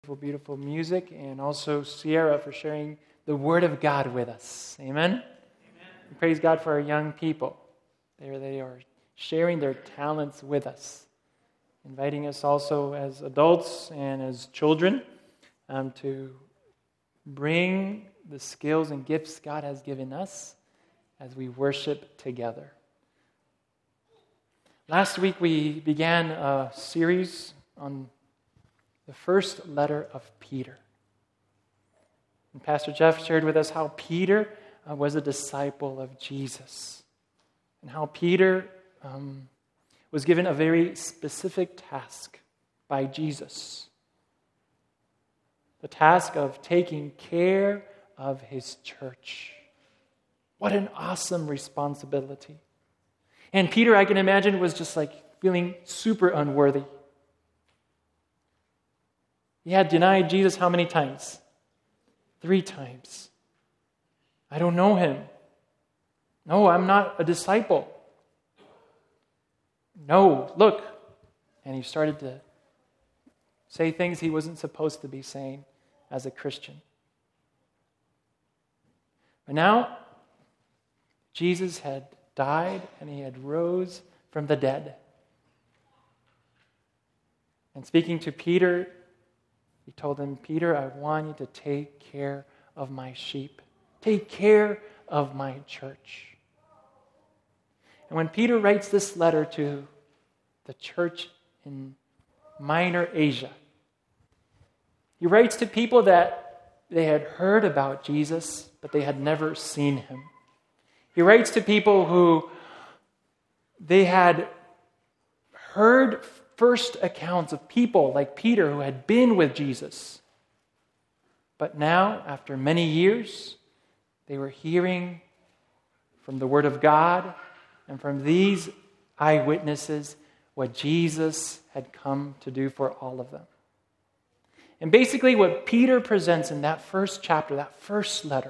Beautiful music, and also Sierra for sharing the Word of God with us. Amen? Amen. Praise God for our young people. They are sharing their talents with us, inviting us also as adults and as children to bring the skills and gifts God has given us as we worship together. Last week we began a series on the first letter of Peter. And Pastor Jeff shared with us how Peter was a disciple of Jesus, and how Peter was given a very specific task by Jesus. The task of taking care of his church. What an awesome responsibility. And Peter, I can imagine, was just like feeling super unworthy. He had denied Jesus how many times? 3 times. I don't know him. No, I'm not a disciple. No, look. And he started to say things he wasn't supposed to be saying as a Christian. But now, Jesus had died and he had rose from the dead. And speaking to Peter, he told him, Peter, I want you to take care of my sheep. Take care of my church. And when Peter writes this letter to the church in Minor Asia, he writes to people that they had heard about Jesus, but they had never seen him. He writes to people who they had heard first accounts of people like Peter who had been with Jesus. But now, after many years, they were hearing from the Word of God and from these eyewitnesses what Jesus had come to do for all of them. And basically what Peter presents in that first chapter, that first letter,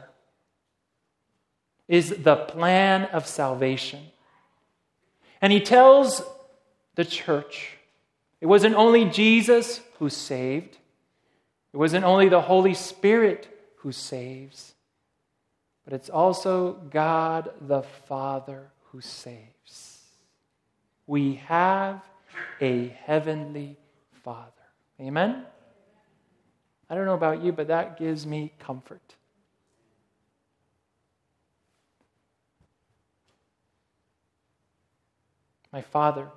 is the plan of salvation. And he tells the church, it wasn't only Jesus who saved. It wasn't only the Holy Spirit who saves. But it's also God the Father who saves. We have a heavenly Father. Amen? I don't know about you, but that gives me comfort. My father,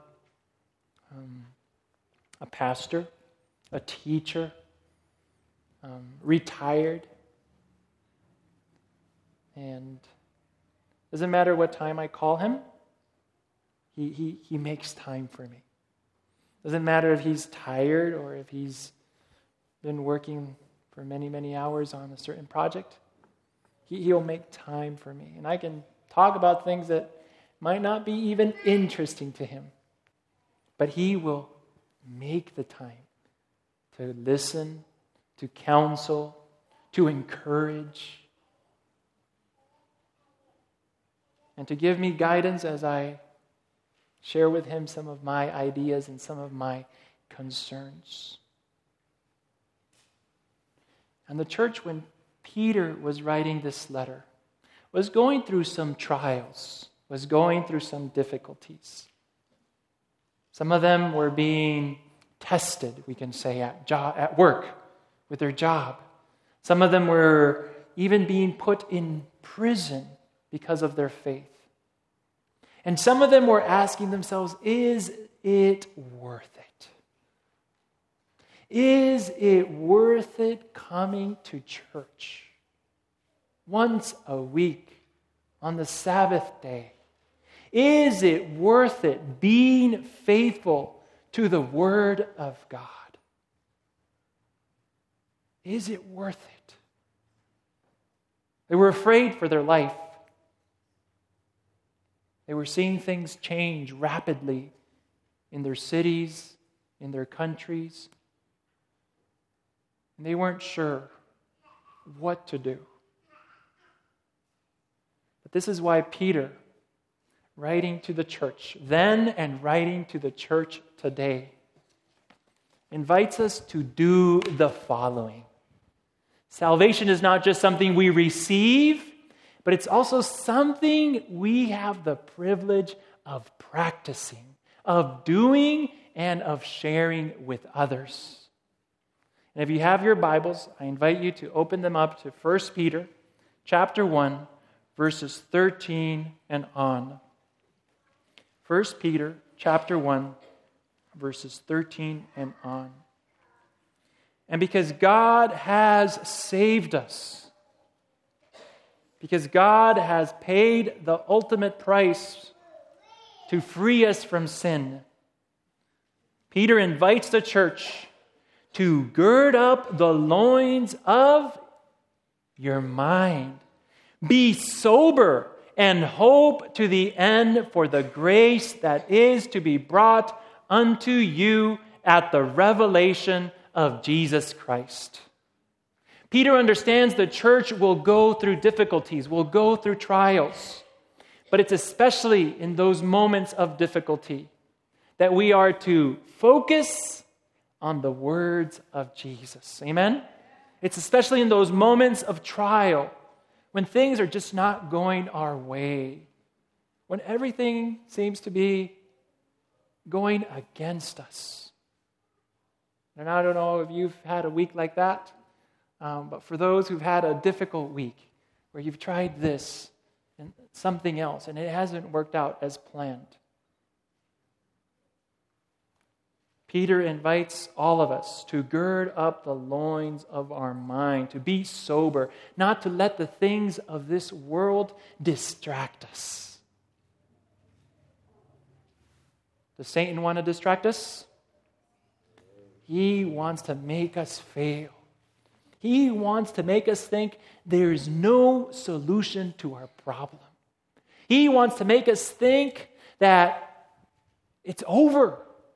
a pastor, a teacher, retired, and doesn't matter what time I call him, he makes time for me. Doesn't matter if he's tired or if he's been working for many, many hours on a certain project. He'll make time for me. And I can talk about things that might not be even interesting to him. But he will make the time to listen, to counsel, to encourage, and to give me guidance as I share with him some of my ideas and some of my concerns. And the church, when Peter was writing this letter, was going through some trials, was going through some difficulties. Some of them were being tested, we can say, at work, with their job. Some of them were even being put in prison because of their faith. And some of them were asking themselves, is it worth it? Is it worth it coming to church once a week on the Sabbath day? Is it worth it being faithful to the Word of God? Is it worth it? They were afraid for their life. They were seeing things change rapidly in their cities, in their countries. And they weren't sure what to do. But this is why Peter, writing to the church then and writing to the church today, invites us to do the following. Salvation is not just something we receive, but it's also something we have the privilege of practicing, of doing, and of sharing with others. And if you have your Bibles, I invite you to open them up to 1 Peter chapter 1, verses 13 and on. 1 Peter chapter 1, verses 13 and on. And because God has saved us, because God has paid the ultimate price to free us from sin, Peter invites the church to gird up the loins of your mind. Be sober and hope to the end for the grace that is to be brought unto you at the revelation of Jesus Christ. Peter understands the church will go through difficulties, will go through trials, but it's especially in those moments of difficulty that we are to focus on the words of Jesus. Amen? It's especially in those moments of trial, when things are just not going our way, when everything seems to be going against us. And I don't know if you've had a week like that, but for those who've had a difficult week, where you've tried this and something else, and it hasn't worked out as planned, Peter invites all of us to gird up the loins of our mind, to be sober, not to let the things of this world distract us. Does Satan want to distract us? He wants to make us fail. He wants to make us think there is no solution to our problem. He wants to make us think that it's over.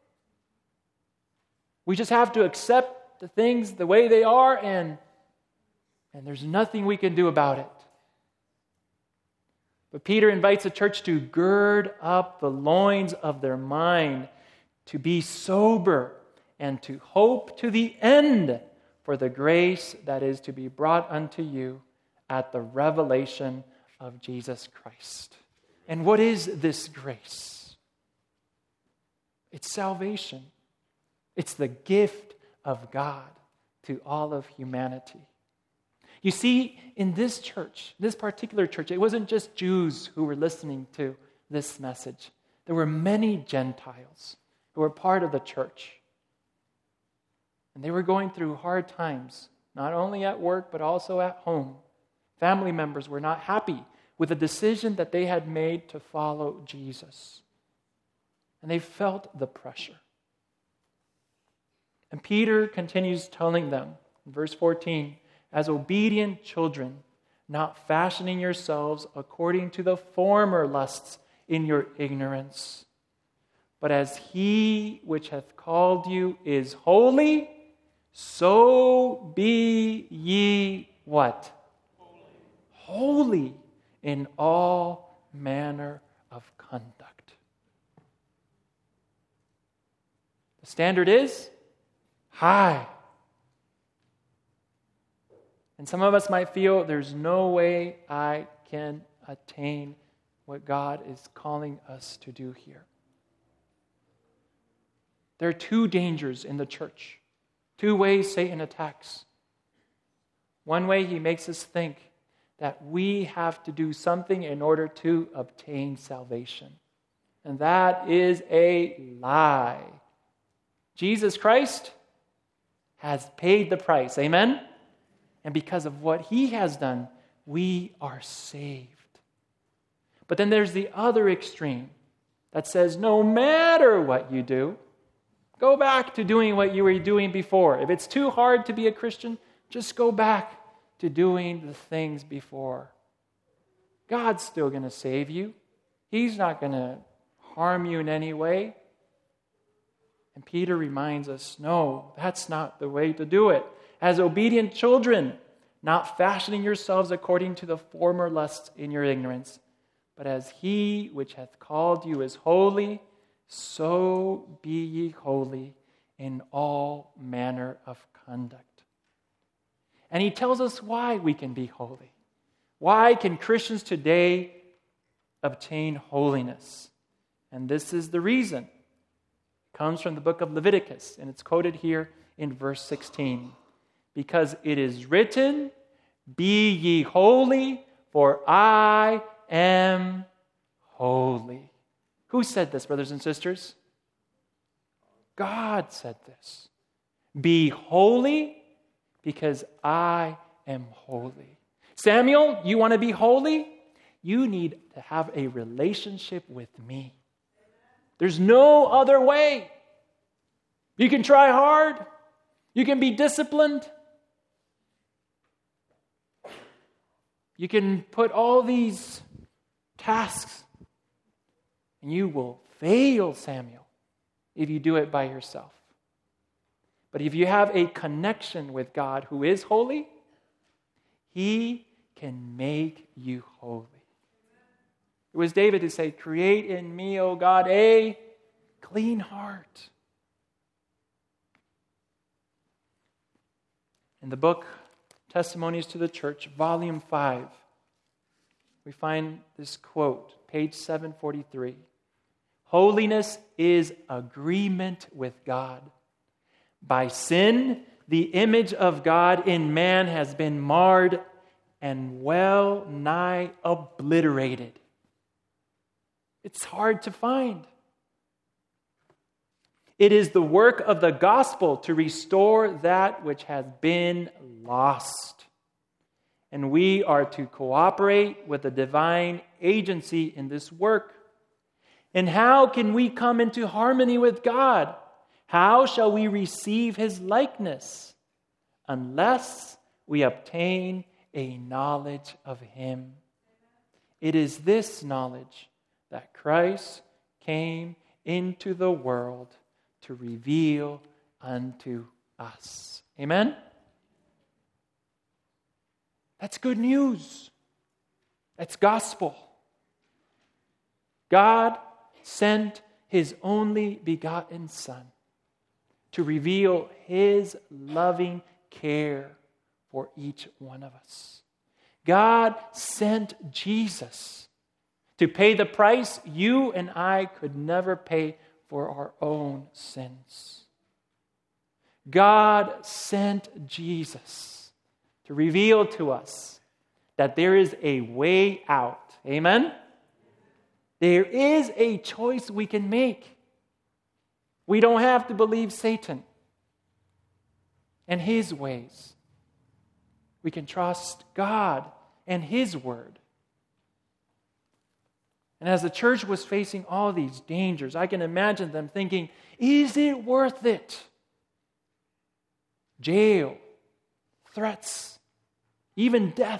We just have to accept the things the way they are, and there's nothing we can do about it. But Peter invites the church to gird up the loins of their mind, to be sober, and to hope to the end for the grace that is to be brought unto you at the revelation of Jesus Christ. And what is this grace? It's salvation. It's the gift of God to all of humanity. You see, in this church, this particular church, it wasn't just Jews who were listening to this message. There were many Gentiles who were part of the church. And they were going through hard times, not only at work, but also at home. Family members were not happy with the decision that they had made to follow Jesus. And they felt the pressure. And Peter continues telling them, in verse 14, as obedient children, not fashioning yourselves according to the former lusts in your ignorance, but as he which hath called you is holy, so be ye what? Holy in all manner of conduct. The standard is high. And some of us might feel there's no way I can attain what God is calling us to do here. There are two dangers in the church. Two ways Satan attacks. One way, he makes us think that we have to do something in order to obtain salvation. And that is a lie. Jesus Christ has paid the price. Amen? And because of what he has done, we are saved. But then there's the other extreme that says no matter what you do, go back to doing what you were doing before. If it's too hard to be a Christian, just go back to doing the things before. God's still going to save you. He's not going to harm you in any way. And Peter reminds us, no, that's not the way to do it. As obedient children, not fashioning yourselves according to the former lusts in your ignorance, but as he which hath called you is holy, so be ye holy in all manner of conduct. And he tells us why we can be holy. Why can Christians today obtain holiness? And this is the reason. It comes from the book of Leviticus, and it's quoted here in verse 16. Because it is written, "Be ye holy, for I am holy." Who said this, brothers and sisters? God said this. Be holy because I am holy. Samuel, you want to be holy? You need to have a relationship with me. There's no other way. You can try hard. You can be disciplined. You can put all these tasks, and you will fail, Samuel, if you do it by yourself. But if you have a connection with God who is holy, He can make you holy. It was David who said, "Create in me, O God, a clean heart." In the book Testimonies to the Church, Volume 5, we find this quote, page 743. Holiness is agreement with God. By sin, the image of God in man has been marred and well nigh obliterated. It's hard to find. It is the work of the gospel to restore that which has been lost. And we are to cooperate with the divine agency in this work. And how can we come into harmony with God? How shall we receive His likeness? Unless we obtain a knowledge of Him. It is this knowledge that Christ came into the world to reveal unto us. Amen? That's good news. That's gospel. God sent His only begotten Son to reveal His loving care for each one of us. God sent Jesus to pay the price you and I could never pay for our own sins. God sent Jesus to reveal to us that there is a way out. Amen? There is a choice we can make. We don't have to believe Satan and his ways. We can trust God and His Word. And as the church was facing all these dangers, I can imagine them thinking, is it worth it? Jail, threats, even death.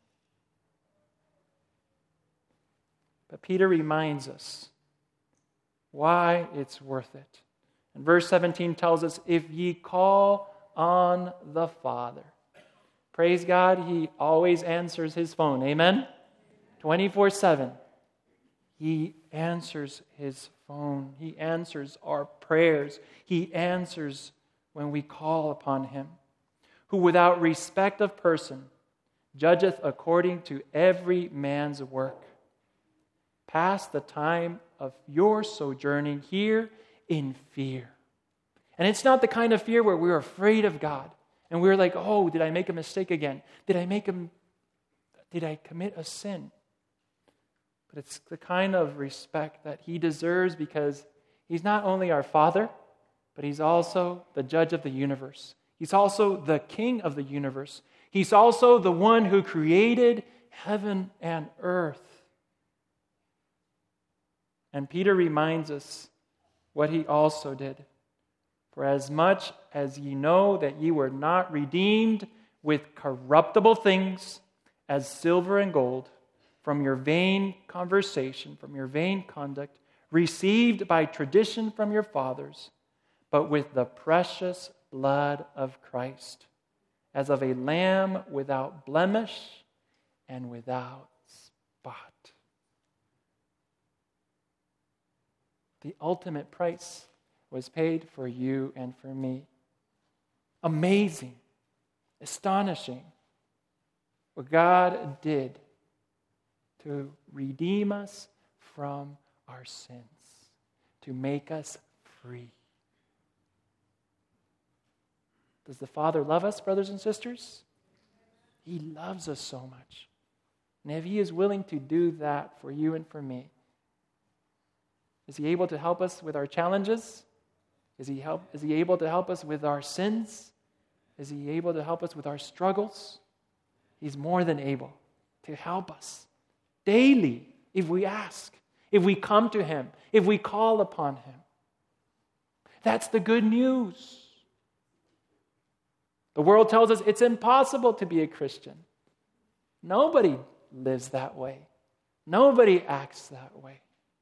But Peter reminds us why it's worth it. And verse 17 tells us, if ye call on the Father. Praise God, He always answers His phone. Amen? 24/7. He answers His phone. He answers our prayers. He answers when we call upon Him. Who without respect of person judgeth according to every man's work. Pass the time of your sojourning here in fear. And it's not the kind of fear where we're afraid of God. And we're like, oh, did I make a mistake again? Did I commit a sin? But it's the kind of respect that He deserves because He's not only our Father, but He's also the judge of the universe. He's also the King of the universe. He's also the one who created heaven and earth. And Peter reminds us what He also did. For as much as ye know that ye were not redeemed with corruptible things, as silver and gold, from your vain conversation, from your vain conduct, received by tradition from your fathers, but with the precious blood of Christ, as of a lamb without blemish and without spot. The ultimate price was paid for you and for me. Amazing, astonishing, what God did to redeem us from our sins, to make us free. Does the Father love us, brothers and sisters? He loves us so much. And if He is willing to do that for you and for me, is He able to help us with our challenges? Is He able to help us with our sins? Is He able to help us with our struggles? He's more than able to help us daily if we ask, if we come to Him, if we call upon Him. That's the good news. The world tells us it's impossible to be a Christian. Nobody lives that way. Nobody acts that way.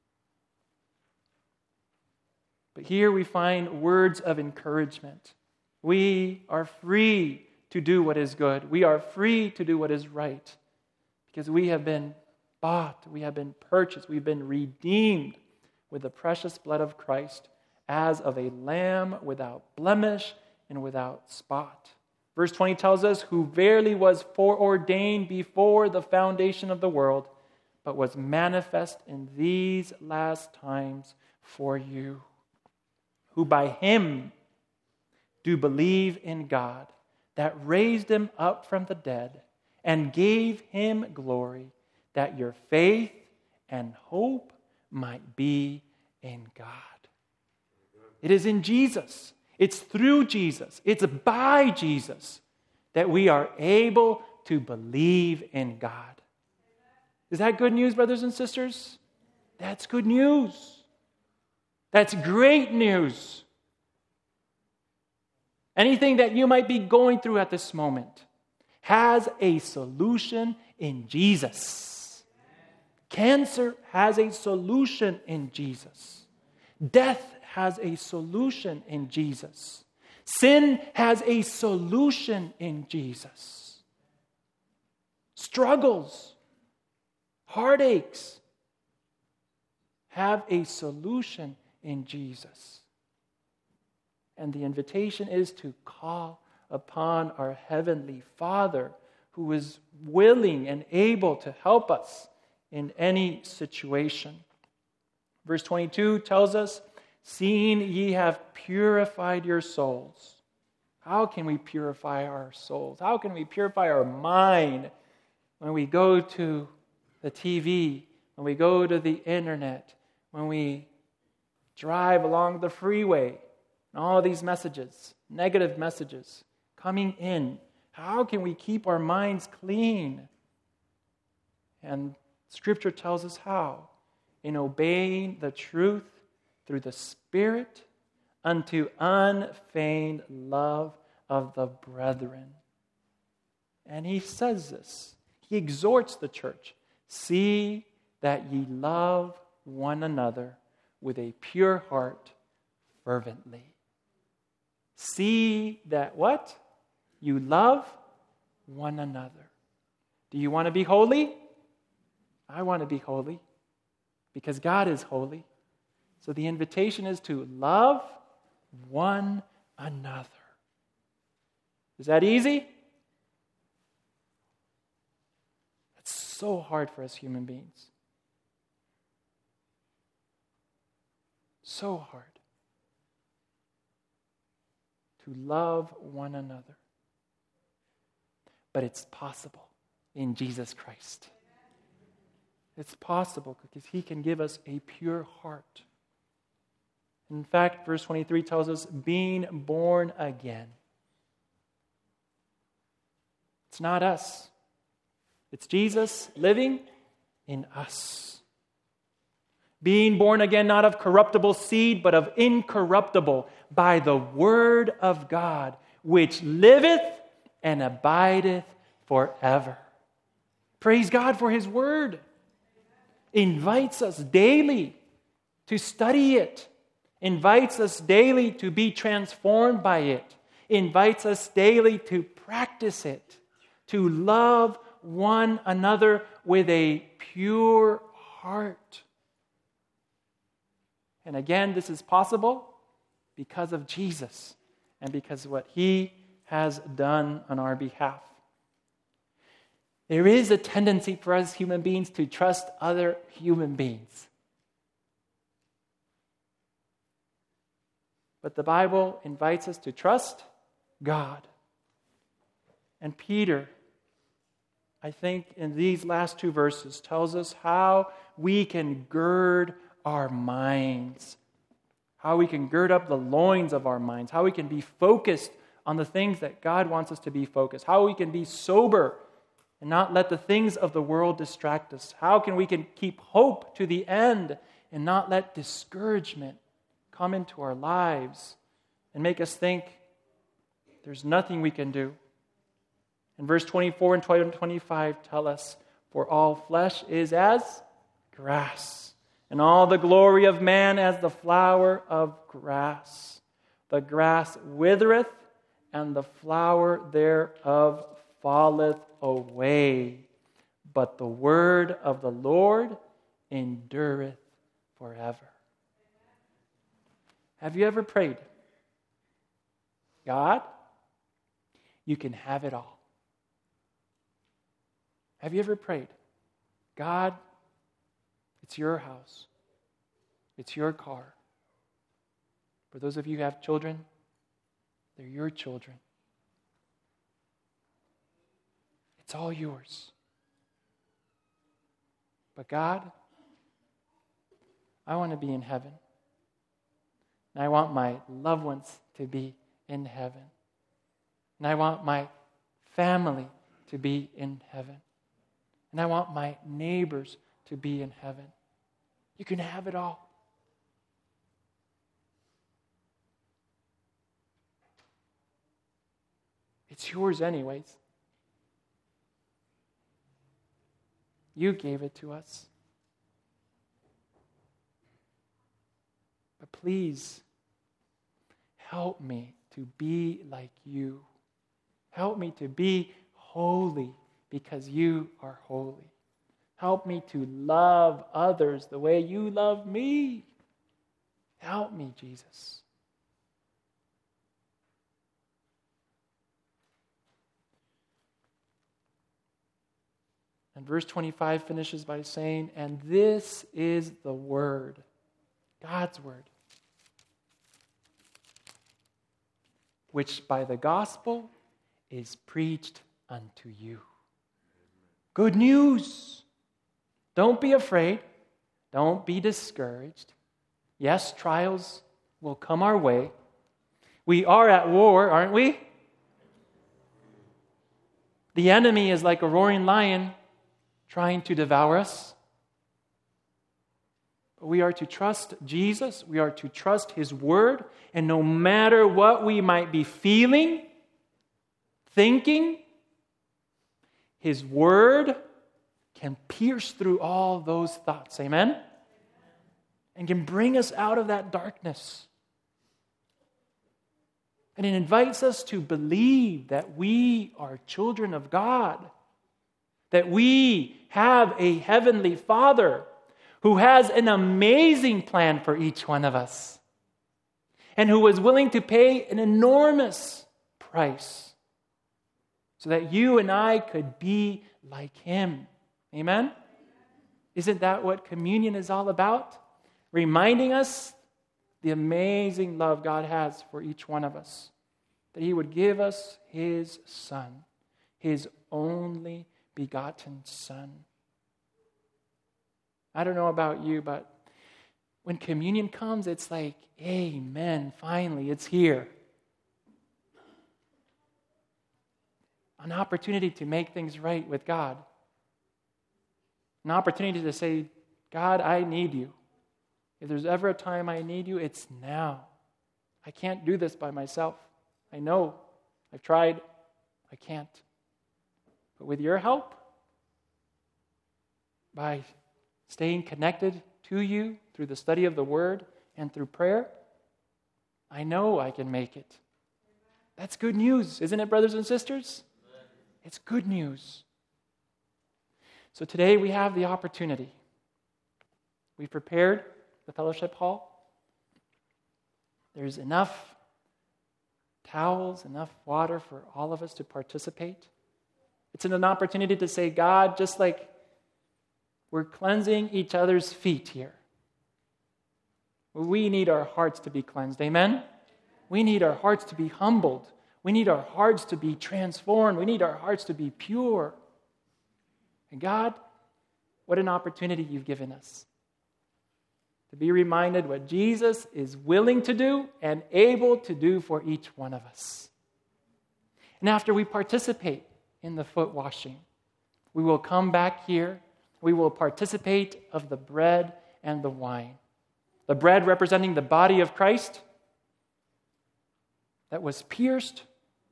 But here we find words of encouragement. We are free to do what is good. We are free to do what is right because we have been bought, we have been purchased, we've been redeemed with the precious blood of Christ as of a lamb without blemish and without spot. Verse 20 tells us, who verily was foreordained before the foundation of the world, but was manifest in these last times for you, who by Him do believe in God, that raised Him up from the dead, and gave Him glory, that your faith and hope might be in God. It is in Jesus. It's through Jesus. It's by Jesus that we are able to believe in God. Is that good news, brothers and sisters? That's good news. That's great news. Anything that you might be going through at this moment has a solution in Jesus. Cancer has a solution in Jesus. Death has a solution in Jesus. Sin has a solution in Jesus. Struggles, heartaches have a solution in Jesus. And the invitation is to call upon our Heavenly Father, who is willing and able to help us in any situation. Verse 22 tells us, seeing ye have purified your souls. How can we purify our souls? How can we purify our mind when we go to the TV, when we go to the internet, when we drive along the freeway, and all these messages, negative messages coming in? How can we keep our minds clean? And Scripture tells us how. In obeying the truth through the Spirit unto unfeigned love of the brethren. And he says this. He exhorts the church. See that ye love one another with a pure heart fervently. See that what? You love one another. Do you want to be holy? I want to be holy because God is holy. So the invitation is to love one another. Is that easy? It's so hard for us human beings. So hard to love one another. But it's possible in Jesus Christ. It's possible because He can give us a pure heart. In fact, verse 23 tells us, being born again. It's not us. It's Jesus living in us. Being born again, not of corruptible seed, but of incorruptible, by the word of God, which liveth and abideth forever. Praise God for His word. Invites us daily to study it. Invites us daily to be transformed by it. Invites us daily to practice it. To love one another with a pure heart. And again, this is possible because of Jesus and because of what He has done on our behalf. There is a tendency for us human beings to trust other human beings. But the Bible invites us to trust God. And Peter, I think in these last two verses, tells us how we can gird our minds, how we can gird up the loins of our minds, how we can be focused on the things that God wants us to be focused, how we can be sober and not let the things of the world distract us, how we can keep hope to the end and not let discouragement come into our lives and make us think there's nothing we can do. And verse 24 and 25 tell us, for all flesh is as grass, and all the glory of man as the flower of grass. The grass withereth, and the flower thereof falleth away. But the word of the Lord endureth forever. Have you ever prayed, God, you can have it all? Have you ever prayed, God, it's your house, it's your car. For those of you who have children, they're your children. It's all yours. But God, I want to be in heaven. And I want my loved ones to be in heaven. And I want my family to be in heaven. And I want my neighbors to be in heaven. You can have it all. It's yours anyways. You gave it to us. But please, help me to be like you. Help me to be holy because you are holy. Help me to love others the way you love me. Help me, Jesus. And verse 25 finishes by saying, and this is the word, God's word, which by the gospel is preached unto you. Good news. Don't be afraid. Don't be discouraged. Yes, trials will come our way. We are at war, aren't we? The enemy is like a roaring lion trying to devour us. But we are to trust Jesus. We are to trust His word. And no matter what we might be feeling, thinking, His word can pierce through all those thoughts. Amen? And can bring us out of that darkness. And it invites us to believe that we are children of God. That we have a heavenly Father who has an amazing plan for each one of us. And who was willing to pay an enormous price so that you and I could be like Him. Amen? Isn't that what communion is all about? Reminding us the amazing love God has for each one of us. That He would give us His Son, His only begotten Son. I don't know about you, but when communion comes, it's like, amen, finally, it's here. An opportunity to make things right with God. An opportunity to say, God, I need you. If there's ever a time I need you, it's now. I can't do this by myself. I know. I've tried. I can't. But with your help, by staying connected to you through the study of the Word and through prayer, I know I can make it. That's good news, isn't it, brothers and sisters? It's good news. So today we have the opportunity. We've prepared the fellowship hall. there's enough towels, enough water for all of us to participate. It's an opportunity to say, God, just like we're cleansing each other's feet here, we need our hearts to be cleansed. Amen? We need our hearts to be humbled. We need our hearts to be transformed. We need our hearts to be pure. And God, what an opportunity you've given us to be reminded what Jesus is willing to do and able to do for each one of us. And after we participate in the foot washing, we will come back here. We will participate of the bread and the wine. The bread representing the body of Christ that was pierced,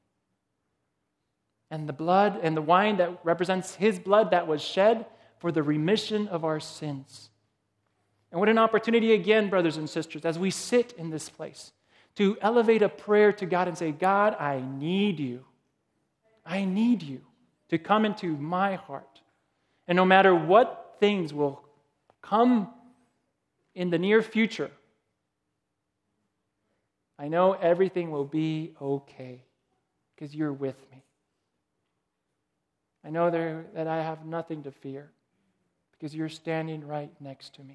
and the blood and the wine that represents his blood that was shed for the remission of our sins. And what an opportunity again, brothers and sisters, as we sit in this place, to elevate a prayer to God and say, God, I need you. I need you to come into my heart. And no matter what things will come in the near future, I know everything will be okay because you're with me. I know that I have nothing to fear because you're standing right next to me.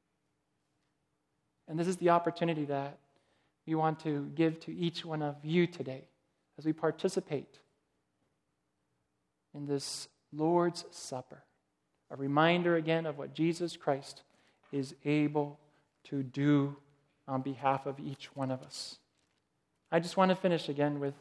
And this is the opportunity that we want to give to each one of you today as we participate in this Lord's Supper. A reminder again of what Jesus Christ is able to do on behalf of each one of us. I just want to finish again with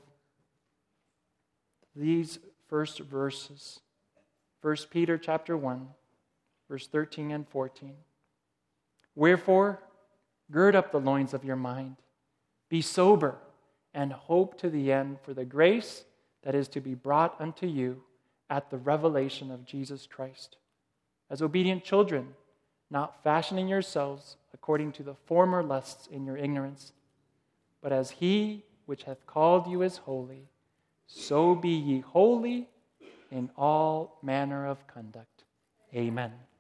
these first verses. 1 Peter chapter 1, verse 13 and 14. Wherefore, gird up the loins of your mind, be sober, and hope to the end for the grace that is to be brought unto you at the revelation of Jesus Christ. As obedient children, not fashioning yourselves according to the former lusts in your ignorance, but as he which hath called you is holy, so be ye holy in all manner of conduct. Amen.